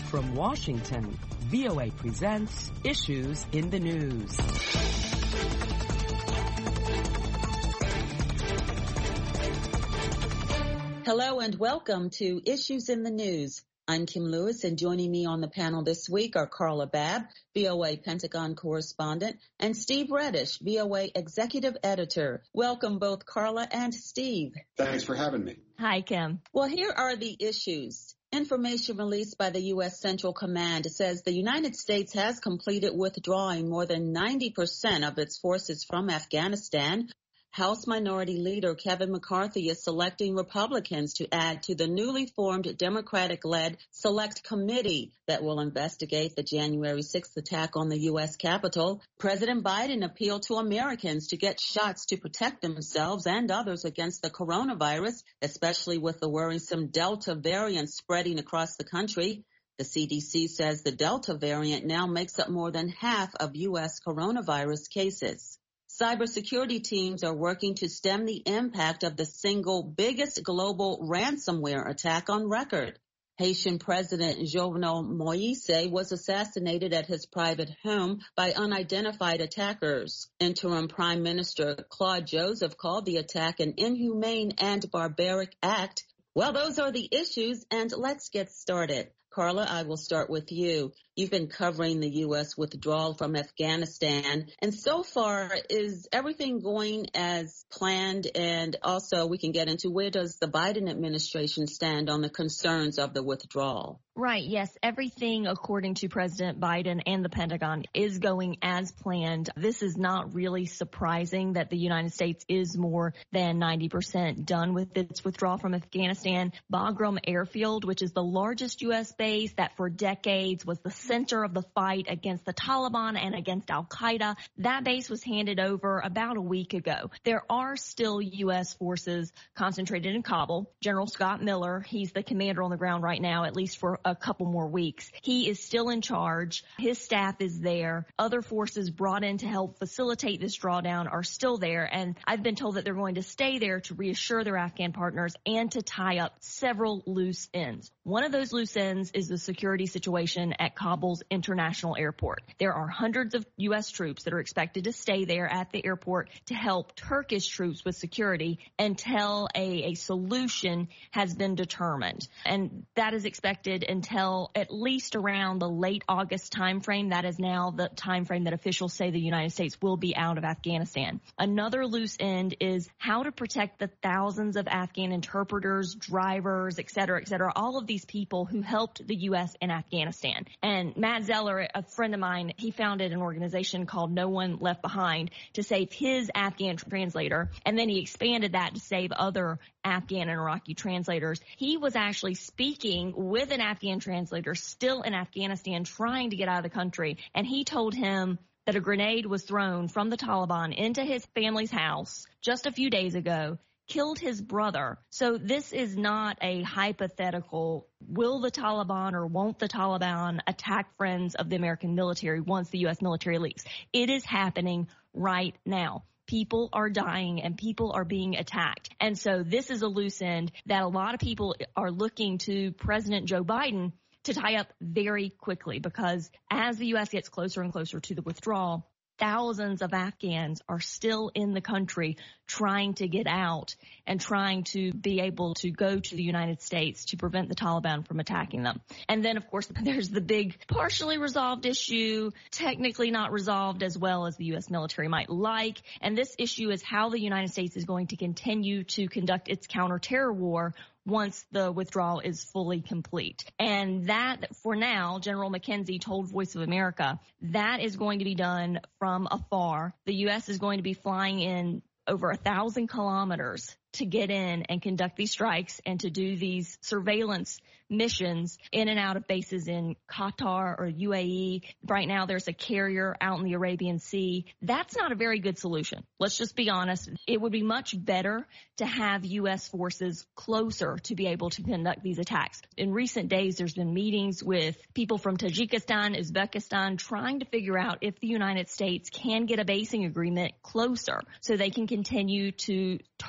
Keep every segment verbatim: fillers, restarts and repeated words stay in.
From Washington, V O A presents Issues in the News. Hello and welcome to Issues in the News. I'm Kim Lewis, and joining me on the panel this week are Carla Babb, V O A Pentagon correspondent, and Steve Reddish, V O A executive editor. Welcome both Carla and Steve. Thanks for having me. Hi, Kim. Well, here are the issues. Information released by the U S Central Command says the United States has completed withdrawing more than ninety percent of its forces from Afghanistan. House Minority Leader Kevin McCarthy is selecting Republicans to add to the newly formed Democratic-led Select Committee that will investigate the January sixth attack on the U S Capitol. President Biden appealed to Americans to get shots to protect themselves and others against the coronavirus, especially with the worrisome Delta variant spreading across the country. The C D C says the Delta variant now makes up more than half of U S coronavirus cases. Cybersecurity teams are working to stem the impact of the single biggest global ransomware attack on record. Haitian President Jovenel Moise was assassinated at his private home by unidentified attackers. Interim Prime Minister Claude Joseph called the attack an inhumane and barbaric act. Well, those are the issues, and let's get started. Carla, I will start with you. You've been covering the U S withdrawal from Afghanistan, and so far, is everything going as planned? And also, we can get into where does the Biden administration stand on the concerns of the withdrawal? Right. Yes. Everything, according to President Biden and the Pentagon, is going as planned. This is not really surprising that the United States is more than ninety percent done with its withdrawal from Afghanistan. Bagram Airfield, which is the largest U S base that for decades was the center of the fight against the Taliban and against al-Qaeda, that base was handed over about a week ago. There are still U S forces concentrated in Kabul. General Scott Miller, he's the commander on the ground right now, at least for a couple more weeks. He is still in charge. His staff is there. Other forces brought in to help facilitate this drawdown are still there. And I've been told that they're going to stay there to reassure their Afghan partners and to tie up several loose ends. One of those loose ends is the security situation at Kabul's international airport. There are hundreds of U S troops that are expected to stay there at the airport to help Turkish troops with security until a, a solution has been determined. And that is expected until at least around the late August timeframe. That is now the timeframe that officials say the United States will be out of Afghanistan. Another loose end is how to protect the thousands of Afghan interpreters, drivers, et cetera, et cetera, all of these people who helped the U S in Afghanistan. And Matt Zeller, a friend of mine, he founded an organization called No One Left Behind to save his Afghan translator, and then he expanded that to save other Afghan and Iraqi translators. He was actually speaking with an Afghan translator still in Afghanistan trying to get out of the country, and he told him that a grenade was thrown from the Taliban into his family's house just a few days ago, killed his brother. So this is not a hypothetical, will the Taliban or won't the Taliban attack friends of the American military once the U S military leaves. It is happening right now. People are dying and people are being attacked. And so this is a loose end that a lot of people are looking to President Joe Biden to tie up very quickly, because as the U S gets closer and closer to the withdrawal, thousands of Afghans are still in the country trying to get out and trying to be able to go to the United States to prevent the Taliban from attacking them. And then, of course, there's the big partially resolved issue, technically not resolved as well as the U S military might like. And this issue is how the United States is going to continue to conduct its counterterror war once the withdrawal is fully complete. And that, for now, General McKenzie told Voice of America, that is going to be done from afar. The U S is going to be flying in over a thousand kilometers to get in and conduct these strikes and to do these surveillance missions in and out of bases in Qatar or U A E. Right now, there's a carrier out in the Arabian Sea. That's not a very good solution. Let's just be honest. It would be much better to have U S forces closer to be able to conduct these attacks. In recent days, there's been meetings with people from Tajikistan, Uzbekistan, trying to figure out if the United States can get a basing agreement closer so they can continue to target al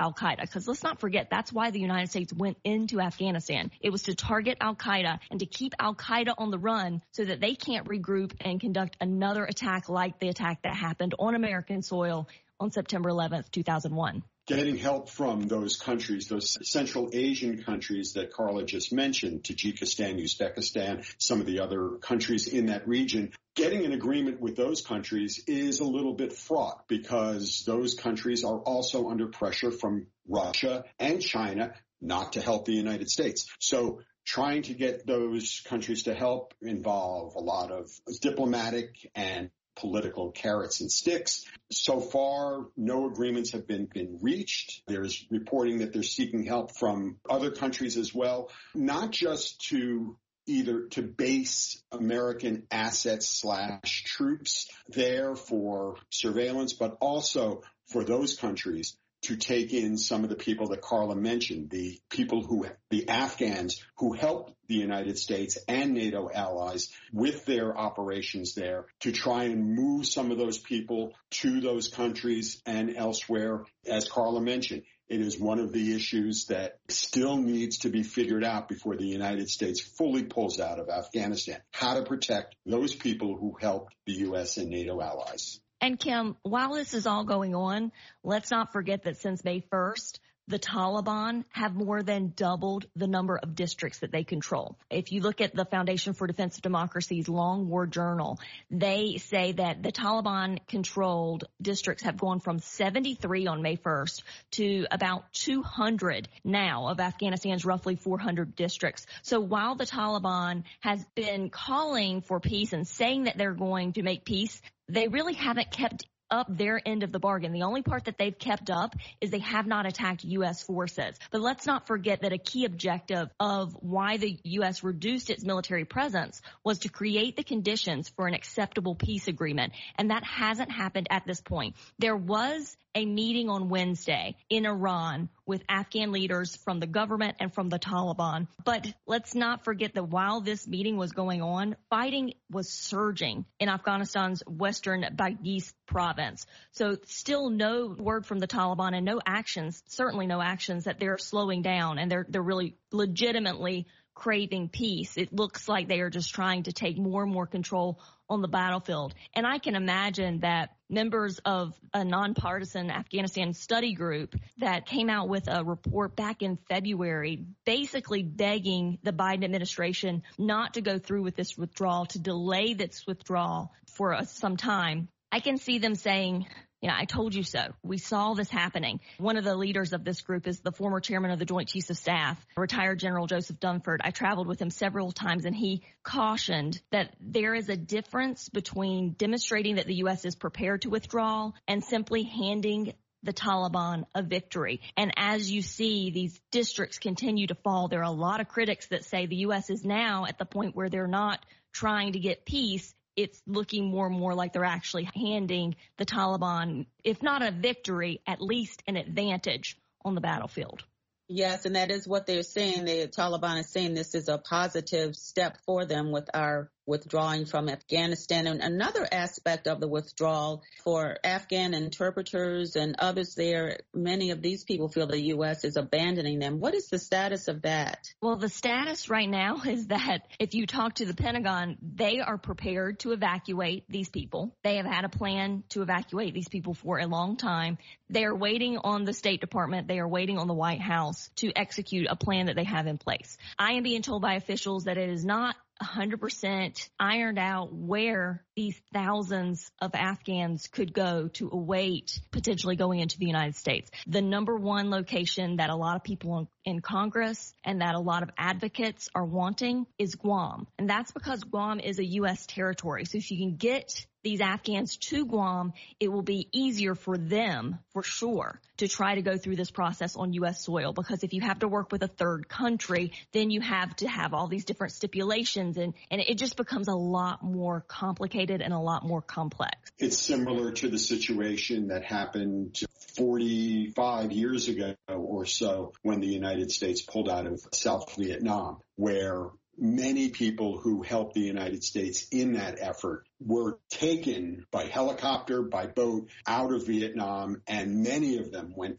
al-Qaeda. Because let's not forget, that's why the United States went into Afghanistan. It was to target al-Qaeda and to keep al-Qaeda on the run so that they can't regroup and conduct another attack like the attack that happened on American soil on September eleventh, two thousand one. Getting help from those countries, those Central Asian countries that Carla just mentioned, Tajikistan, Uzbekistan, some of the other countries in that region, getting an agreement with those countries is a little bit fraught because those countries are also under pressure from Russia and China not to help the United States. So trying to get those countries to help involve a lot of diplomatic and political carrots and sticks. So far, no agreements have been, been reached. There's reporting that they're seeking help from other countries as well, not just to either to base American assets slash troops there for surveillance, but also for those countries to take in some of the people that Carla mentioned, the people who, the Afghans who helped the United States and NATO allies with their operations there to try and move some of those people to those countries and elsewhere. As Carla mentioned, it is one of the issues that still needs to be figured out before the United States fully pulls out of Afghanistan, how to protect those people who helped the U S and NATO allies. And Kim, while this is all going on, let's not forget that since May first, the Taliban have more than doubled the number of districts that they control. If you look at the Foundation for Defense of Democracy's Long War Journal, they say that the Taliban-controlled districts have gone from seventy-three on May first to about two hundred now of Afghanistan's roughly four hundred districts. So while the Taliban has been calling for peace and saying that they're going to make peace, they really haven't kept up their end of the bargain. The only part that they've kept up is they have not attacked U S forces. But let's not forget that a key objective of why the U S reduced its military presence was to create the conditions for an acceptable peace agreement. And that hasn't happened at this point. There was a meeting on Wednesday in Iran with Afghan leaders from the government and from the Taliban. But let's not forget that while this meeting was going on, fighting was surging in Afghanistan's western Baghis province. So still no word from the Taliban and no actions, certainly no actions that they're slowing down and they're they're really legitimately craving peace. It looks like they are just trying to take more and more control on the battlefield. And I can imagine that members of a nonpartisan Afghanistan study group that came out with a report back in February, basically begging the Biden administration not to go through with this withdrawal, to delay this withdrawal for uh, some time. I can see them saying, you know, I told you so. We saw this happening. One of the leaders of this group is the former chairman of the Joint Chiefs of Staff, retired General Joseph Dunford. I traveled with him several times, and he cautioned that there is a difference between demonstrating that the U S is prepared to withdraw and simply handing the Taliban a victory. And as you see these districts continue to fall, there are a lot of critics that say the U S is now at the point where they're not trying to get peace. It's looking more and more like they're actually handing the Taliban, if not a victory, at least an advantage on the battlefield. Yes, and that is what they're saying. The Taliban is saying this is a positive step for them with our withdrawing from Afghanistan. And another aspect of the withdrawal for Afghan interpreters and others there, many of these people feel the U S is abandoning them. What is the status of that? Well, the status right now is that if you talk to the Pentagon, they are prepared to evacuate these people. They have had a plan to evacuate these people for a long time. They are waiting on the State Department. They are waiting on the White House to execute a plan that they have in place. I am being told by officials that it is not one hundred percent ironed out where these thousands of Afghans could go to await potentially going into the United States. The number one location that a lot of people in Congress and that a lot of advocates are wanting is Guam. And that's because Guam is a U S territory. So if you can get these Afghans to Guam, it will be easier for them, for sure, to try to go through this process on U S soil. Because if you have to work with a third country, then you have to have all these different stipulations, and, and it just becomes a lot more complicated and a lot more complex. It's similar to the situation that happened forty-five years ago or so when the United States pulled out of South Vietnam, where many people who helped the United States in that effort were taken by helicopter, by boat out of Vietnam, and many of them went to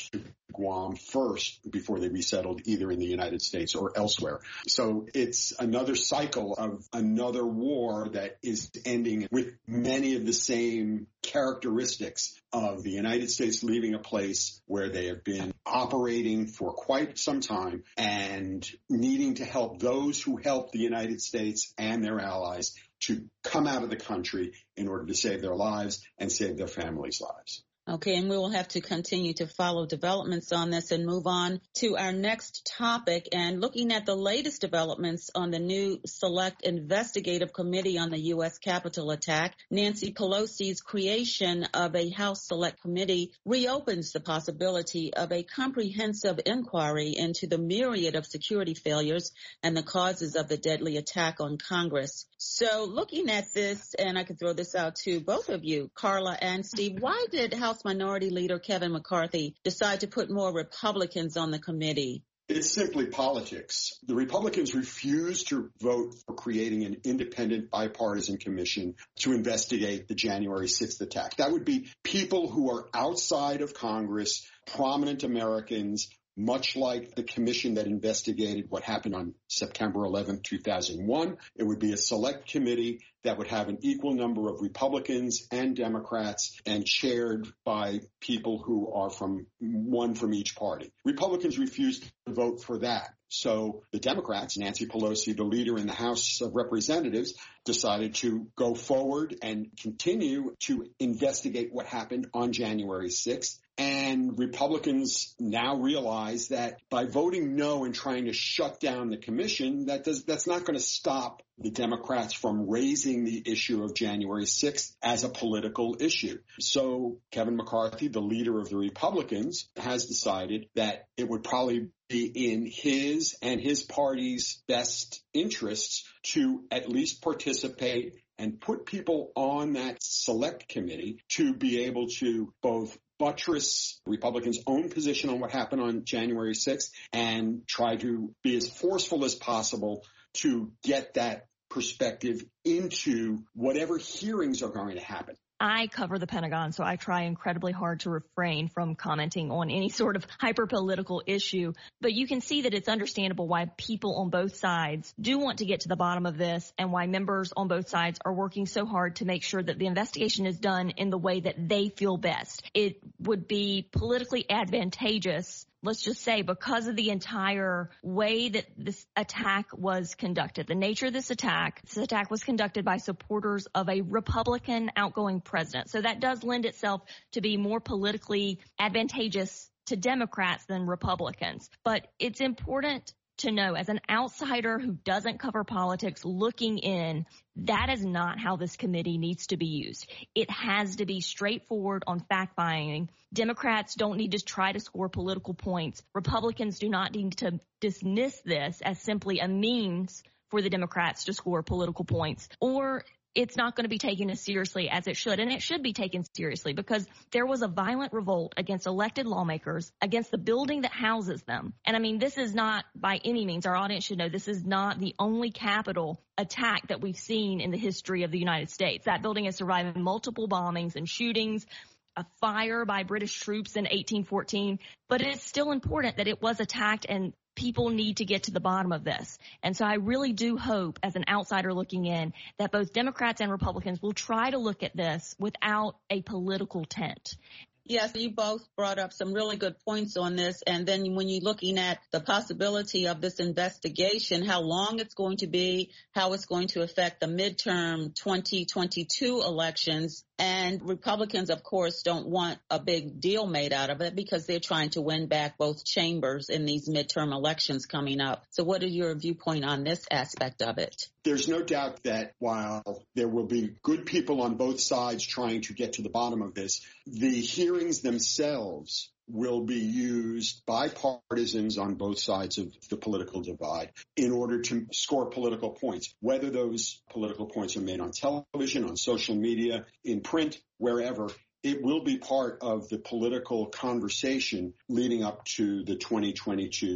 Guam first before they resettled either in the United States or elsewhere. So it's another cycle of another war that is ending with many of the same characteristics of the United States leaving a place where they have been operating for quite some time and needing to help those who help the United States and their allies to come out of the country in order to save their lives and save their families' lives. Okay, and we will have to continue to follow developments on this and move on to our next topic. And looking at the latest developments on the new Select Investigative Committee on the U S Capitol attack, Nancy Pelosi's creation of a House Select Committee reopens the possibility of a comprehensive inquiry into the myriad of security failures and the causes of the deadly attack on Congress. So looking at this, and I can throw this out to both of you, Carla and Steve, why did House Minority Leader Kevin McCarthy decide to put more Republicans on the committee? It's simply politics. The Republicans refused to vote for creating an independent bipartisan commission to investigate the January sixth attack. That would be people who are outside of Congress, prominent Americans, much like the commission that investigated what happened on September eleventh, two thousand one. It would be a select committee that would have an equal number of Republicans and Democrats and chaired by people who are from one from each party. Republicans refused to vote for that. So the Democrats, Nancy Pelosi, the leader in the House of Representatives, decided to go forward and continue to investigate what happened on January sixth. And Republicans now realize that by voting no and trying to shut down the commission, that does, that's not going to stop the Democrats from raising the issue of January sixth as a political issue. So Kevin McCarthy, the leader of the Republicans, has decided that it would probably be in his and his party's best interests to at least participate and put people on that select committee to be able to both buttress Republicans' own position on what happened on January sixth and try to be as forceful as possible to get that perspective into whatever hearings are going to happen. I cover the Pentagon, so I try incredibly hard to refrain from commenting on any sort of hyper-political issue. But you can see that it's understandable why people on both sides do want to get to the bottom of this and why members on both sides are working so hard to make sure that the investigation is done in the way that they feel best. It would be politically advantageous, let's just say, because of the entire way that this attack was conducted. The nature of this attack, this attack was conducted by supporters of a Republican outgoing president. So that does lend itself to be more politically advantageous to Democrats than Republicans. But it's important to know, as an outsider who doesn't cover politics looking in, that is not how this committee needs to be used. It has to be straightforward on fact-finding. Democrats don't need to try to score political points. Republicans do not need to dismiss this as simply a means for the Democrats to score political points, or it's not going to be taken as seriously as it should. And it should be taken seriously because there was a violent revolt against elected lawmakers, against the building that houses them. And I mean, this is not by any means, our audience should know, this is not the only Capitol attack that we've seen in the history of the United States. That building has survived multiple bombings and shootings, a fire by British troops in eighteen fourteen. But it's still important that it was attacked, and people need to get to the bottom of this. And so I really do hope, as an outsider looking in, that both Democrats and Republicans will try to look at this without a political tint. Yes, you both brought up some really good points on this. And then when you're looking at the possibility of this investigation, how long it's going to be, how it's going to affect the midterm twenty twenty-two elections. And Republicans, of course, don't want a big deal made out of it because they're trying to win back both chambers in these midterm elections coming up. So what is your viewpoint on this aspect of it? There's no doubt that while there will be good people on both sides trying to get to the bottom of this, the hearings themselves will be used by partisans on both sides of the political divide in order to score political points, whether those political points are made on television, on social media, in print, wherever. It will be part of the political conversation leading up to the twenty twenty-two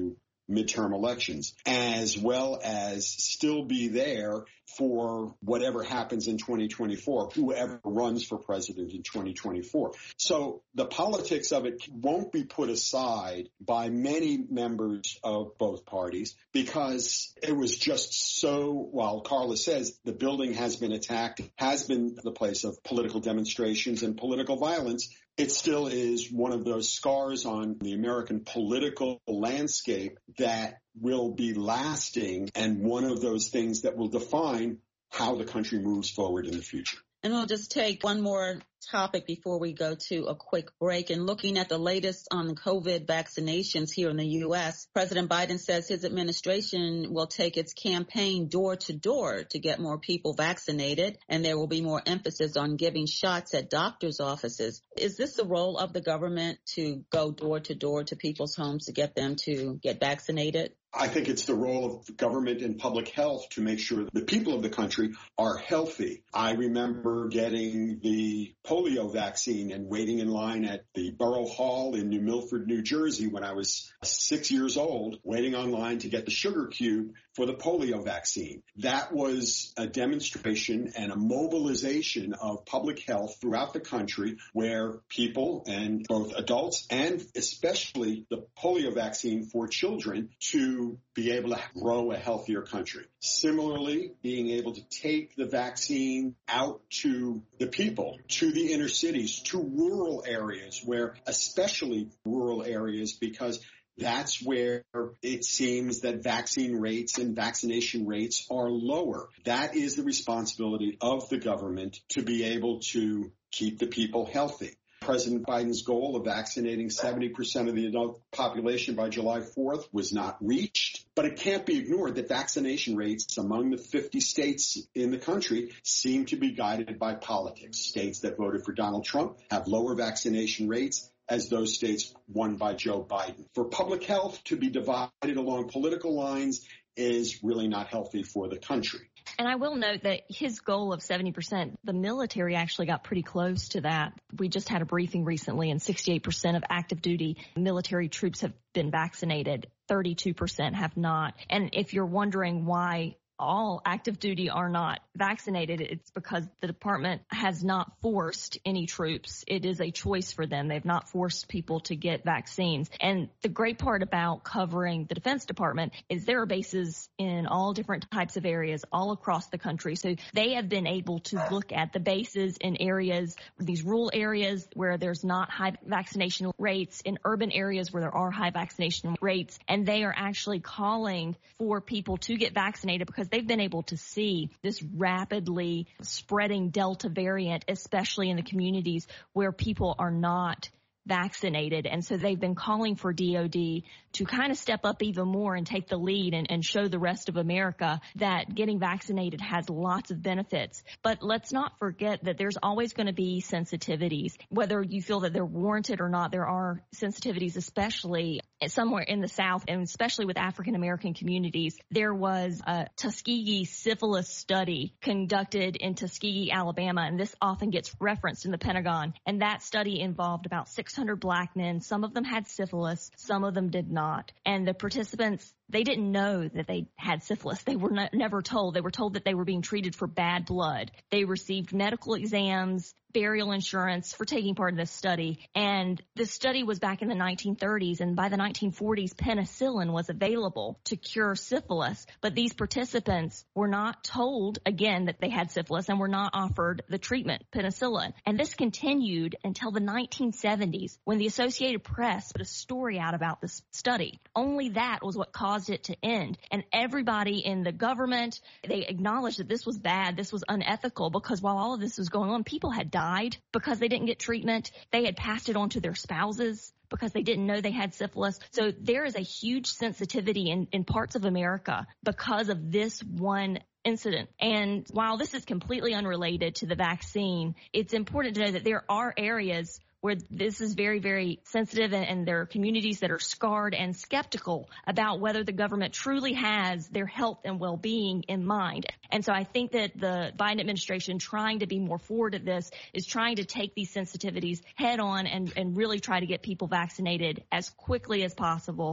midterm elections, as well as still be there for whatever happens in twenty twenty-four, whoever runs for president in twenty twenty-four. So the politics of it won't be put aside by many members of both parties because it was just so, while Carla says the building has been attacked, has been the place of political demonstrations and political violence, it still is one of those scars on the American political landscape that will be lasting and one of those things that will define how the country moves forward in the future. And we'll just take one more topic before we go to a quick break. And looking at the latest on COVID vaccinations here in the U S, President Biden says his administration will take its campaign door to door to get more people vaccinated, and there will be more emphasis on giving shots at doctors' offices. Is this the role of the government to go door to door to people's homes to get them to get vaccinated? I think it's the role of the government and public health to make sure that the people of the country are healthy. I remember getting the polio vaccine and waiting in line at the Borough Hall in New Milford, New Jersey when I was six years old, waiting online to get the sugar cube for the polio vaccine. That was a demonstration and a mobilization of public health throughout the country where people, and both adults and especially the polio vaccine for children, to be able to grow a healthier country. Similarly, being able to take the vaccine out to the people, to the inner cities, to rural areas, where especially rural areas, because that's where it seems that vaccine rates and vaccination rates are lower. That is the responsibility of the government to be able to keep the people healthy. President Biden's goal of vaccinating seventy percent of the adult population by July fourth was not reached, but it can't be ignored that vaccination rates among the fifty states in the country seem to be guided by politics. States that voted for Donald Trump have lower vaccination rates as those states won by Joe Biden. For public health to be divided along political lines is really not healthy for the country. And I will note that his goal of seventy percent, the military actually got pretty close to that. We just had a briefing recently, and sixty-eight percent of active duty military troops have been vaccinated. thirty-two percent have not. And if you're wondering why all active duty are not vaccinated, it's because the department has not forced any troops. It is a choice for them. They've not forced people to get vaccines. And the great part about covering the Defense Department is there are bases in all different types of areas all across the country. So they have been able to look at the bases in areas, these rural areas where there's not high vaccination rates, in urban areas where there are high vaccination rates, and they are actually calling for people to get vaccinated because they've been able to see this rapidly spreading Delta variant, especially in the communities where people are not vaccinated. And so they've been calling for D O D to kind of step up even more and take the lead and, and show the rest of America that getting vaccinated has lots of benefits. But let's not forget that there's always going to be sensitivities. Whether you feel that they're warranted or not, there are sensitivities, especially somewhere in the South, and especially with African American communities. There was a Tuskegee syphilis study conducted in Tuskegee, Alabama, and this often gets referenced in the Pentagon. And that study involved about six hundred black men. Some of them had syphilis, some of them did not. And the participants, they didn't know that they had syphilis. They were not, never told. They were told that they were being treated for bad blood. They received medical exams, burial insurance for taking part in this study. And this study was back in the nineteen thirties, and by the nineteen forties, penicillin was available to cure syphilis. But these participants were not told, again, that they had syphilis and were not offered the treatment, penicillin. And this continued until the nineteen seventies, when the Associated Press put a story out about this study. Only that was what caused it to end. And everybody in the government, they acknowledged that this was bad, this was unethical, because while all of this was going on, people had died because they didn't get treatment. They had passed it on to their spouses because they didn't know they had syphilis. So there is a huge sensitivity in, in parts of America because of this one incident. And while this is completely unrelated to the vaccine, it's important to know that there are areas where this is very, very sensitive, and, and there are communities that are scarred and skeptical about whether the government truly has their health and well-being in mind. And so I think that the Biden administration, trying to be more forward at this, is trying to take these sensitivities head on and, and really try to get people vaccinated as quickly as possible.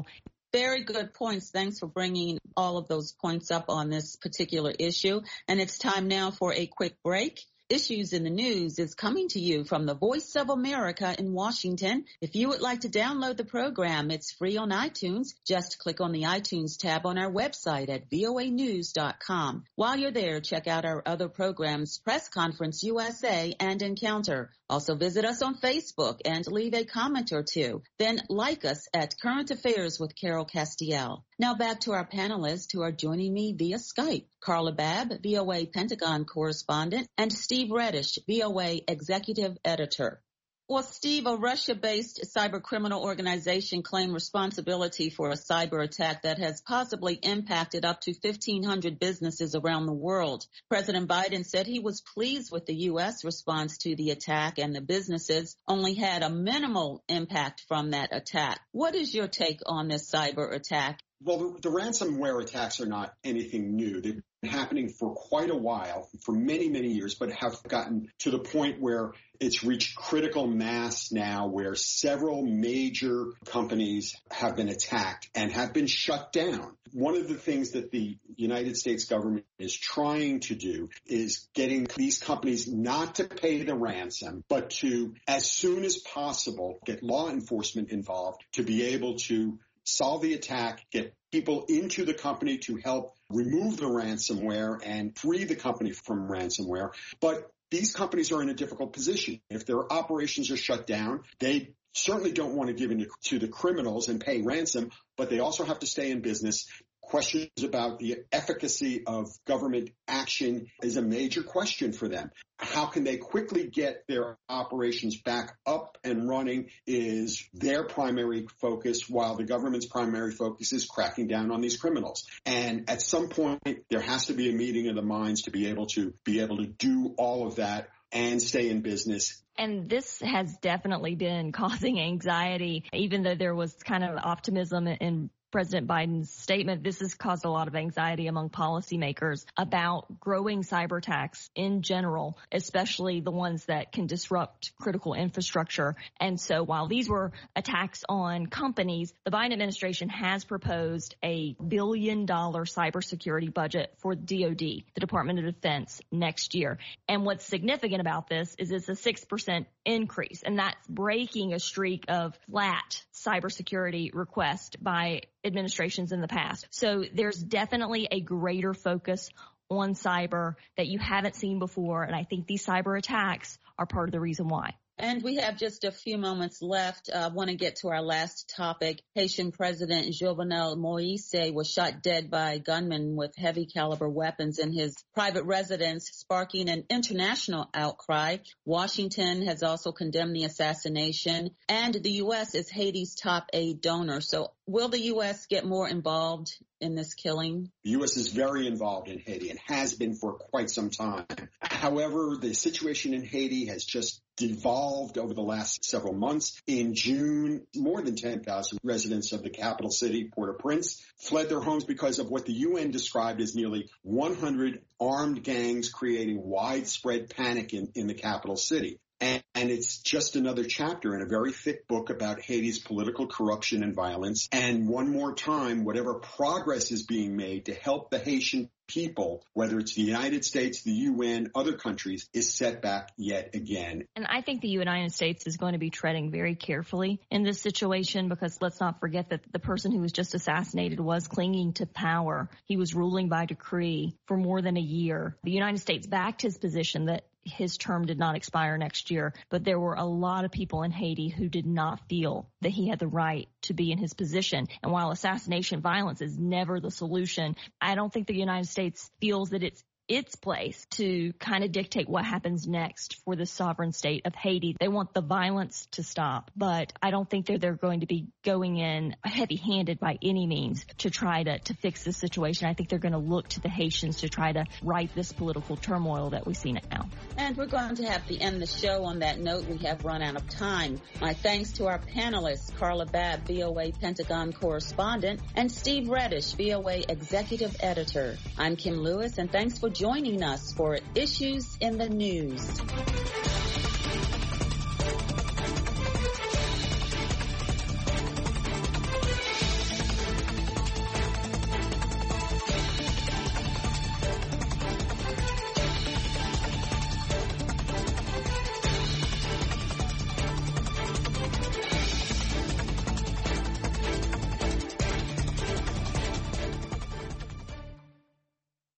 Very good points. Thanks for bringing all of those points up on this particular issue. And it's time now for a quick break. Issues in the News is coming to you from the Voice of America in Washington. If you would like to download the program, it's free on iTunes. Just click on the iTunes tab on our website at voa news dot com. While you're there, check out our other programs, Press Conference U S A and Encounter. Also visit us on Facebook and leave a comment or two. Then like us at Current Affairs with Carol Castiel. Now back to our panelists who are joining me via Skype. Carla Babb, V O A Pentagon correspondent, and Steve Reddish, V O A Executive Editor. Well, Steve, a Russia-based cyber criminal organization claimed responsibility for a cyber attack that has possibly impacted up to fifteen hundred businesses around the world. President Biden said he was pleased with the U S response to the attack, and the businesses only had a minimal impact from that attack. What is your take on this cyber attack? Well, the, the ransomware attacks are not anything new. They've been happening for quite a while, for many, many years, but have gotten to the point where it's reached critical mass now, where several major companies have been attacked and have been shut down. One of the things that the United States government is trying to do is getting these companies not to pay the ransom, but to, as soon as possible, get law enforcement involved to be able to solve the attack, get people into the company to help remove the ransomware and free the company from ransomware. But these companies are in a difficult position. If their operations are shut down, they certainly don't want to give in to the criminals and pay ransom, but they also have to stay in business. Questions about the efficacy of government action is a major question for them. How can they quickly get their operations back up and running is their primary focus, while the government's primary focus is cracking down on these criminals. And at some point, there has to be a meeting of the minds to be able to be able to do all of that and stay in business. And this has definitely been causing anxiety, even though there was kind of optimism in President Biden's statement. This has caused a lot of anxiety among policymakers about growing cyber attacks in general, especially the ones that can disrupt critical infrastructure. And so while these were attacks on companies, the Biden administration has proposed a billion dollar cybersecurity budget for D O D, the Department of Defense, next year. And what's significant about this is it's a six percent increase, and that's breaking a streak of flat cybersecurity requests by administrations in the past. So there's definitely a greater focus on cyber that you haven't seen before, and I think these cyber attacks are part of the reason why. And we have just a few moments left. I uh, want to get to our last topic. Haitian President Jovenel Moise was shot dead by gunmen with heavy caliber weapons in his private residence, sparking an international outcry. Washington has also condemned the assassination, and the U S is Haiti's top aid donor. So will the U S get more involved in this killing? The U S is very involved in Haiti and has been for quite some time. However, the situation in Haiti has just devolved over the last several months. In June, more than ten thousand residents of the capital city, Port-au-Prince, fled their homes because of what the U N described as nearly one hundred armed gangs creating widespread panic in, in the capital city. And, and it's just another chapter in a very thick book about Haiti's political corruption and violence. And one more time, whatever progress is being made to help the Haitian people, whether it's the United States, the U N, other countries, is set back yet again. And I think the United States is going to be treading very carefully in this situation, because let's not forget that the person who was just assassinated was clinging to power. He was ruling by decree for more than a year. The United States backed his position that his term did not expire next year, but there were a lot of people in Haiti who did not feel that he had the right to be in his position. And while assassination violence is never the solution, I don't think the United States feels that it's its place to kind of dictate what happens next for the sovereign state of Haiti. They want the violence to stop, but I don't think that they're going to be going in heavy-handed by any means to try to, to fix this situation. I think they're going to look to the Haitians to try to right this political turmoil that we see now. And we're going to have to end the show on that note. We have run out of time. My thanks to our panelists, Carla Babb, V O A Pentagon correspondent, and Steve Reddish, V O A Executive Editor. I'm Kim Lewis, and thanks for joining us for Issues in the News.